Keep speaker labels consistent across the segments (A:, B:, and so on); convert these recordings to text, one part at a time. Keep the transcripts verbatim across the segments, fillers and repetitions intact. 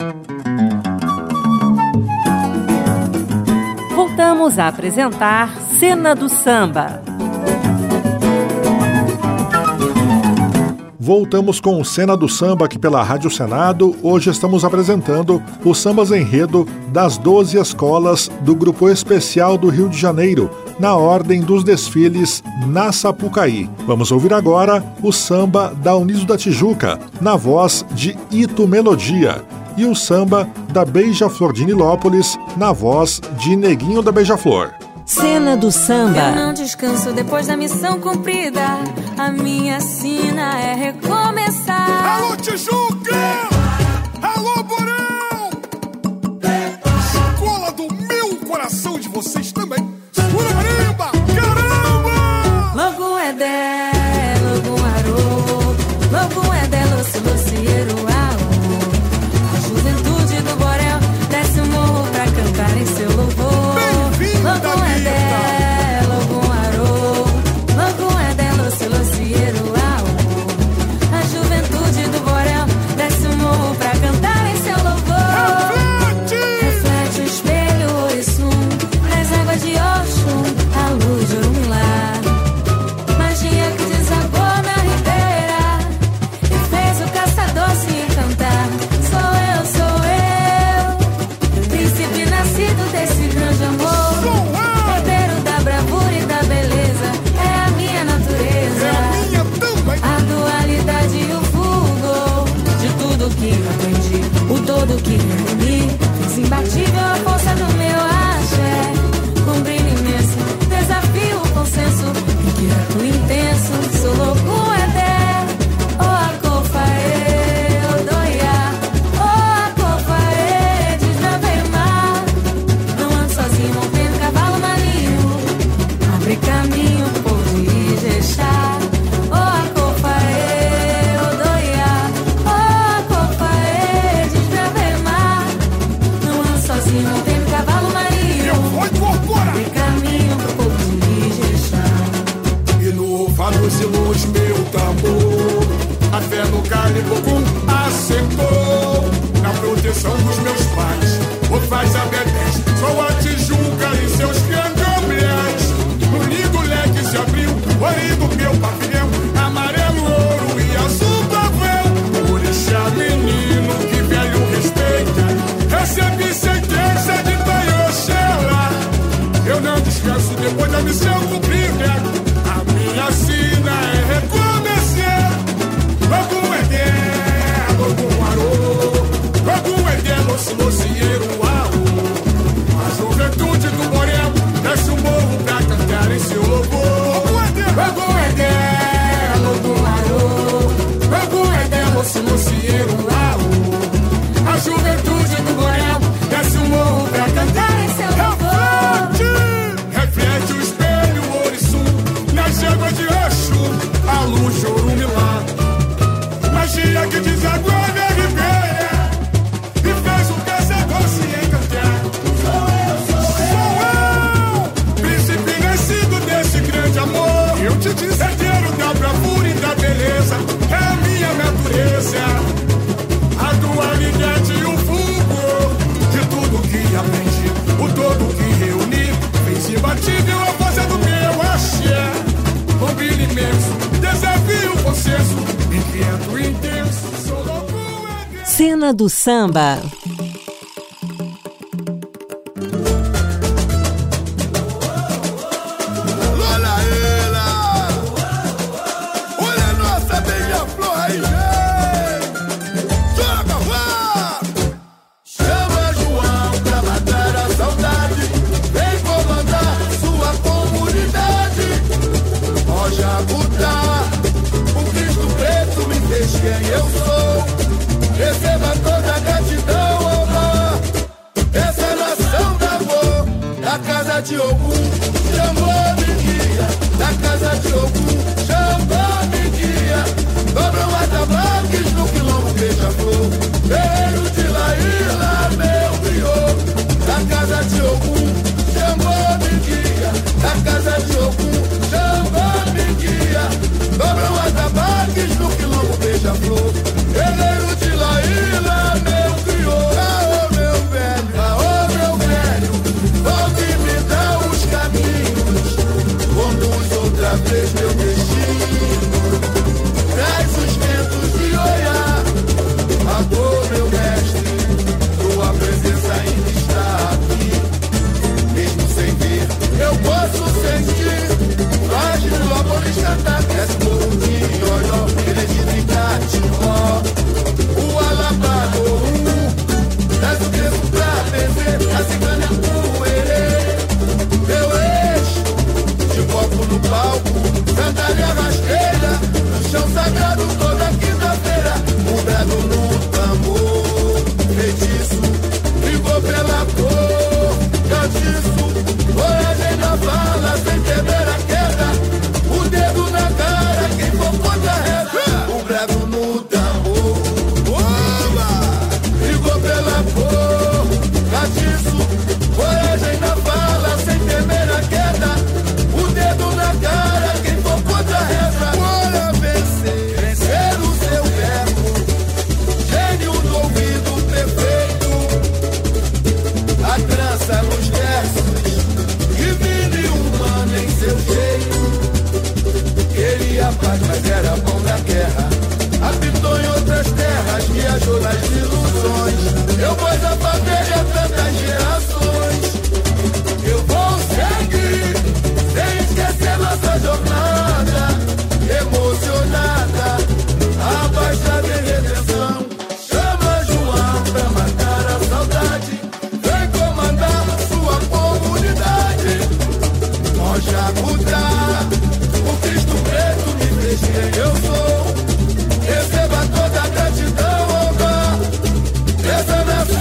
A: Voltamos a apresentar Cena do Samba.
B: Voltamos com o Cena do Samba aqui pela Rádio Senado. Hoje estamos apresentando os sambas enredo das doze escolas do Grupo Especial do Rio de Janeiro, na ordem dos desfiles na Sapucaí. Vamos ouvir agora o samba da Uniso da Tijuca, na voz de Ito Melodia, e o samba da Beija-Flor de Nilópolis, na voz de Neguinho da Beija-Flor.
A: Cena do Samba.
C: Eu não descanso depois da missão cumprida. A minha sina é recomeçar.
D: Alô, Tijuca! Alô, Borão! Escola do meu coração, de vocês também. Urariba! Caramba!
C: Logo é dé, logo arô, logo é dé, loce, locieiro, aô. A juventude do Borel desce o morro pra cantar em seu louvor. Logo é dé, logo arô, logo é dé, loce, locieiro, aô. A juventude do Borel desce o morro pra cantar em seu louvor. Reflete, reflete o espelho, o Orisum, nas águas de Oxum, a luz de Orumilá. Magia que desabou na ribeira e fez o caçador se encantar. Sou eu, sou eu, príncipe nascido desse grande amor. Herdeiro da bravura e da beleza, é a minha natureza.
D: É a minha também.
C: A dualidade e o fulgor de tudo que aprendi, o todo que reuni, fiz imbatível a força do meu axé. Com brilho imenso, desafio o consenso, inquieto intenso, sou louco é dé, o acofaê, odoiá, o acofaê, desbravei o mar. Não ando sozinho, não tenho cavalo marinho, abre caminho por Ijexá. O acofaê, odoiá, o acofaê, desbravei o mar. Não ando sozinho, não tenho cavalo marinho,
D: Eu vou incorporar.
C: abre caminho pro povo de Ijexá.
D: E no Vanos e Luz, meu tambor, a fé no Calibocum acertou. Na proteção dos meus pais, o faz a bebés, sou a Tijuca e seus candomblés. No lindo leque se abriu, o orido meu pavilhão, amarelo, ouro e azul pavel. Orixá menino que velho respeita, recebi sentença de Taioxela. Eu não descanso depois da missão cumprida. A minha sina é recomeçar. Logo é dé, logo arô, logo é dé, loce, locieiro, aô. A juventude do Borel desce o morro pra cantar em seu louvor. Logo é dé, logo arô, logo é dé, loce, locieiro, aô. A juventude do Borel desce o morro pra cantar em seu louvor. Reflete o espelho, o Orisum, nas águas de Oxum, a luz de Orumilá. Magia que desagua na ribeira e fez o caçador se encantar. Sou eu, sou eu, príncipe nascido desse grande amor. Eu te disse, herdeiro da bravura e da beleza, é a minha natureza. A dualidade e o fulgor de tudo que aprendi, o todo que reuni, fez imbatível a força do meu axé. Com brilho imenso, desafio o consenso, inquieto e intenso, sou louco.
A: Cena do Samba.
D: Olha ela, olha a nossa beija-flor aí, vem. Joga lá. Chama João pra matar a saudade, vem comandar sua comunidade. Ó Jabutá, o Cristo preto me fez quem eu sou. Receba toda a gratidão.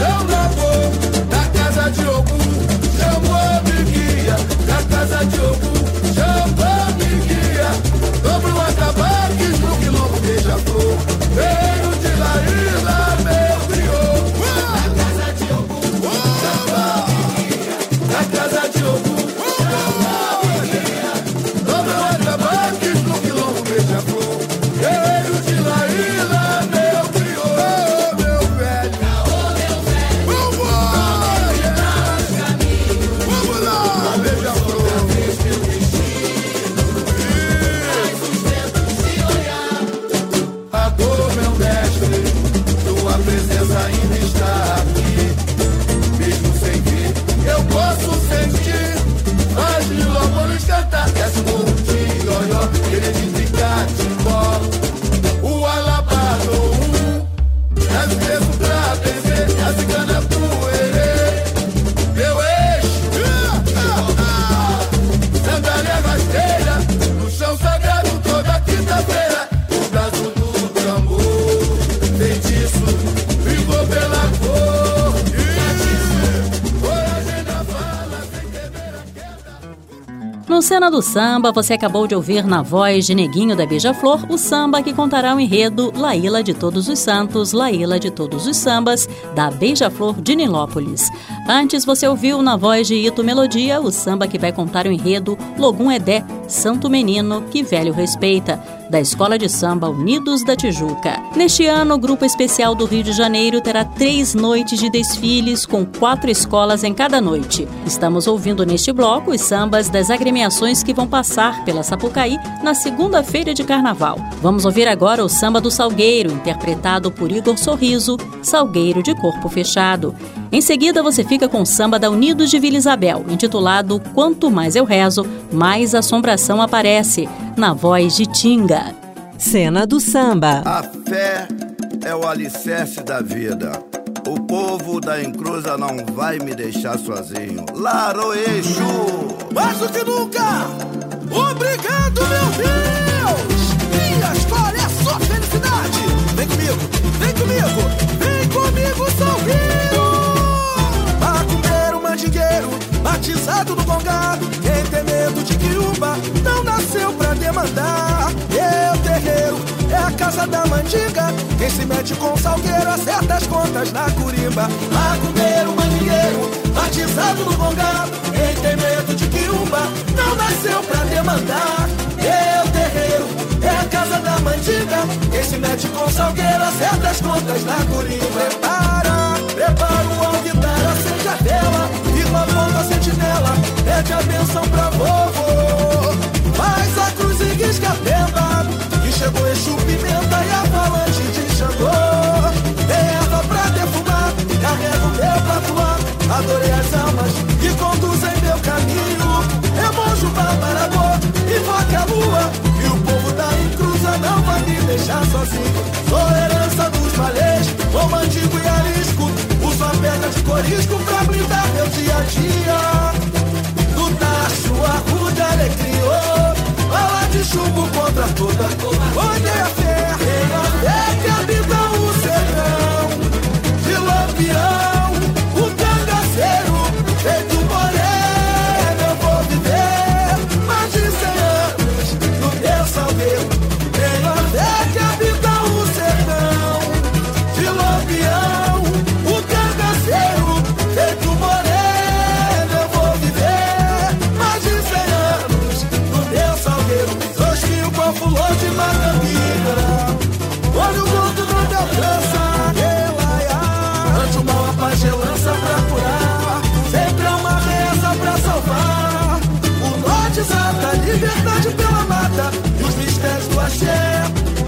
D: São Louvor, da casa de Ogum, chamou a briguinha, da casa de Ogum, chamou a briguinha. Dobro o atabaques no quilombo beija-flor, veio de Laíla, meu criou. Da casa de Ogum, chamou a briguinha, da casa de Ogum, chamou a briguinha. Dobro o atabaques no quilombo beija-flor, veio de Laíla, meu criou. Meu velho, meu velho, vamos lá, beija-flor. A dor, meu mestre, tua presença ainda está aqui. Mesmo sem vir, eu posso sentir as lilópolis cantar. Desce o morro de Ioió, querer de Catimbó. O alabado, um, desce preso pra beber, a cigana pro herê. Meu eixo, sandália rasteira, no chão sagrado toda quinta-feira. O braço do tambor, feitiço, brigou pela cor. Coragem na fala, sem temer a queda.
A: No Cena do Samba, você acabou de ouvir na voz de Neguinho da Beija-Flor o samba que contará o enredo Laíla de Todos os Santos, Laíla de Todos os Sambas, da Beija-Flor de Nilópolis. Antes você ouviu na voz de Ito Melodia o samba que vai contar o enredo Logum Edé, Santo Menino que Velho Respeita, da Escola de Samba Unidos da Tijuca. Neste ano, o Grupo Especial do Rio de Janeiro terá três noites de desfiles com quatro escolas em cada noite. Estamos ouvindo neste bloco os sambas das agremiações que vão passar pela Sapucaí na segunda-feira de Carnaval. Vamos ouvir agora o Samba do Salgueiro, interpretado por Igor Sorriso, Salgueiro de Corpo Fechado. Em seguida, você fica com o samba da Unidos de Vila Isabel, intitulado Quanto Mais Eu Rezo, Mais Assombração Aparece, na voz de Tinga.
E: Cena do Samba.
F: A fé é o alicerce da vida. O povo da encruza não vai me deixar sozinho. Laroeixo!
D: Mais do que nunca! Obrigado, meu Deus! Minha história é só felicidade! Vem comigo, vem comigo, vem comigo, Salgueiro! Macumbeiro, mandingueiro, batizado no congado. Quem tem medo de quiumba não nasceu pra demandar. Eu, terreiro, é a casa da mandinga. Quem se mete com Salgueiro acerta as contas na curimba. Macumbeiro, mandingueiro, batizado no congado. Quem tem medo de quiumba não nasceu pra demandar. Eu, terreiro, é a casa da mandinga. Quem se mete com Salgueiro acerta as contas na curimba. Prepara, prepara o alquitar, acende a vela, firma a ponta, a sentinela, pede a benção pra vovô. Faz a cruz e risca a tenda, que chegou Exu Pimenta e avalanche de Xangô. Tem erva pra defumar, carrego meu patuá. Adorei as almas que conduzem meu caminho. É monjo babarabô, invoca a lua, e o povo da encruza não vai me deixar sozinho. Sou herança dos malês, com mandigo e arisco. Uso a pedra de corisco pra blindar meu dia a dia. Do tacho, arruda, alecrim, bala de chumbo contra toda onde é a fé. Tem a fé que habita o sertão de Lampião, o cangaceiro, feito moreno. Eu vou viver mais de cem anos no meu Salgueiro. Tem a fé que habita o sertão de Lampião, o cangaceiro, feito moreno. Eu vou viver mais de cem anos no meu Salgueiro. Dois mil com fulô de macambira, olha o mundo não me alcança. Ante o mal a paz lança pra curar, sempre há uma reza pra salvar. O norte exata a liberdade pela mata e os mistérios do axé.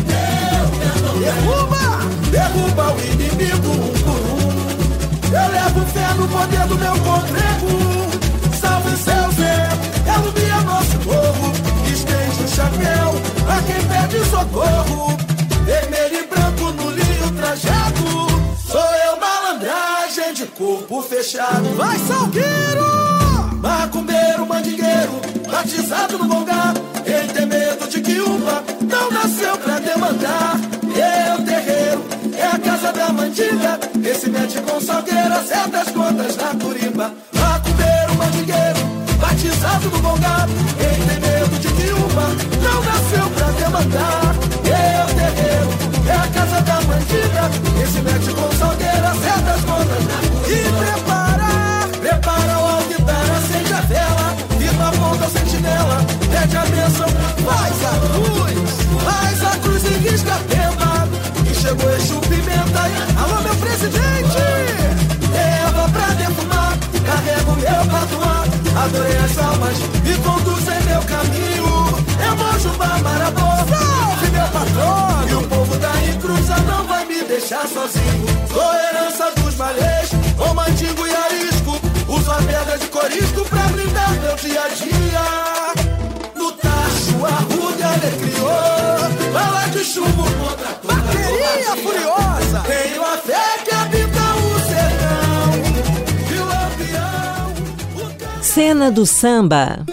D: Derruba, derruba o inimigo um por um. Eu levo fé no poder do meu congrego. Salve seu Zé, ilumina nosso povo. Estende o chapéu a quem pede socorro. Vermelho e branco no linho trajado. Sou eu, malandragem de corpo fechado. Vai, Salgueiro! Macumbeiro, mandingueiro, batizado no bongá. Quem tem medo de quiumba não nasceu pra demandar. Eu, terreiro, é a casa da mãe.
G: mantilha, esse mete com salgueira, acerta as contas na turimba. Macumbeiro, mandingueiro, batizado do bom gado, quem tem medo de que uma não nasceu pra demandar. É o terreiro, é a casa da mandinga, esse mete com salgueira, acerta as contas na turimba. E prepara, prepara o altar, acende a vela, firma a ponta sentinela, pede a bênção, faz a cruz, faz a cruz e risca a pemba. E chegou Exu Pimenta, alô meu presidente, leva pra defumar, carrego meu patuá, adorei as almas, me conduzem meu caminho, é Mojubá Marabô, salve meu patrão, e o povo da Incruza não vai me deixar sozinho, sou herança dos malês, o mandingo e arisco, uso a pedra de corisco pra brindar meu dia a dia. No tacho, arruda, alecriou, bala de chumbo contra toda bateria furiosa. Tenho a fé que habita o sertão e o lampião. O...
E: Cena do samba.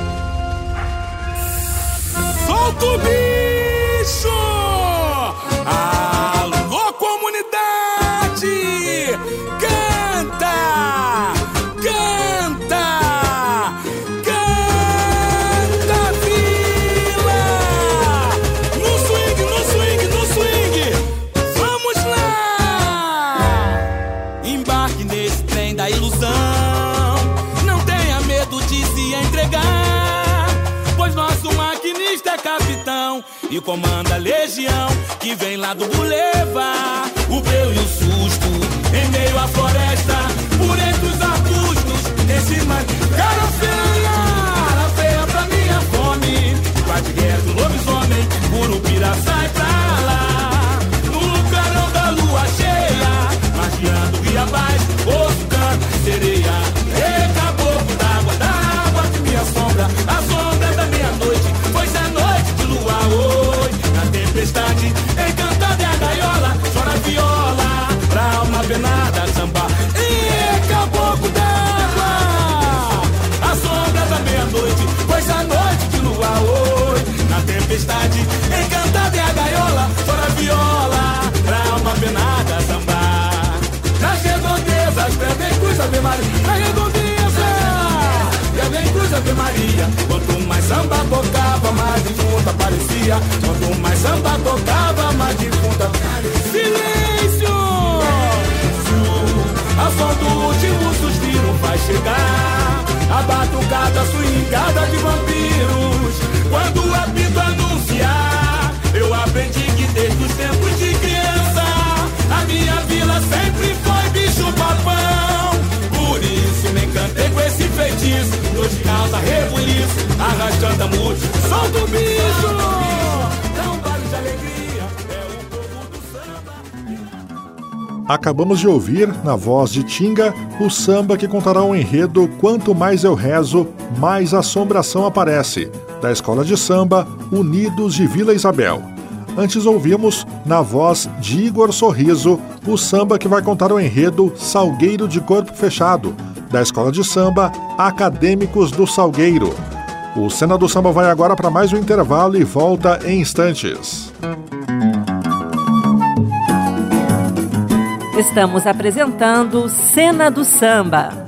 D: Solta o bicho! Alô, comunidade! Canta! Canta! Canta, vila! No swing, no swing, no swing! Vamos lá! Embarque nesse trem da ilusão. Não tenha medo de se entregar, pois nosso maquinista é capitão e comanda a legião que vem lá do Boulevard. O breu e o susto em meio à floresta, por entre os arbustos, esse mar. Cara feia, cara feia pra minha fome, bate reto, lobisomem, Curupira sai pra lá. No clarão da lua cheia, margeando rio abaixo, osso, canto, sereia. E caboclo d'água, d'água de minha sombra, a sombra da meia-noite, pois é noite de lua hoje. Na tempestade, encantada é a gaiola, chora viola, pra alma penada samba. E caboclo d'água, a sombra da meia-noite, pois é noite de lua hoje. Na tempestade, encantada é a gaiola, chora viola, pra alma penada samba. Nas redondezas, bem cruz, Ave Maria. Na redondeza, bem cruz, Ave Maria. Quanto mais samba tocava, mais defunta aparecia. Quanto mais samba tocava, mais defunta aparecia. Silêncio! A som do último suspiro vai chegar. A batucada swingada de vampiros. Quando o apito anunciar, eu aprendi que desde os tempos de criança a minha vila sempre foi bicho papão. Por isso me encantei com esse feitiço, nos causa rebuliço, arrastando a música. Solta o bicho! Dá um barulho de alegria, é o povo do samba.
B: Acabamos de ouvir, na voz de Tinga, o samba que contará um enredo Quanto Mais Eu Rezo, Mais Assombração Aparece, da Escola de Samba Unidos de Vila Isabel. Antes ouvimos, na voz de Igor Sorriso, o samba que vai contar o enredo Salgueiro de Corpo Fechado, da Escola de Samba Acadêmicos do Salgueiro. O Cena do Samba vai agora para mais um intervalo e volta em instantes.
E: Estamos apresentando Cena do Samba.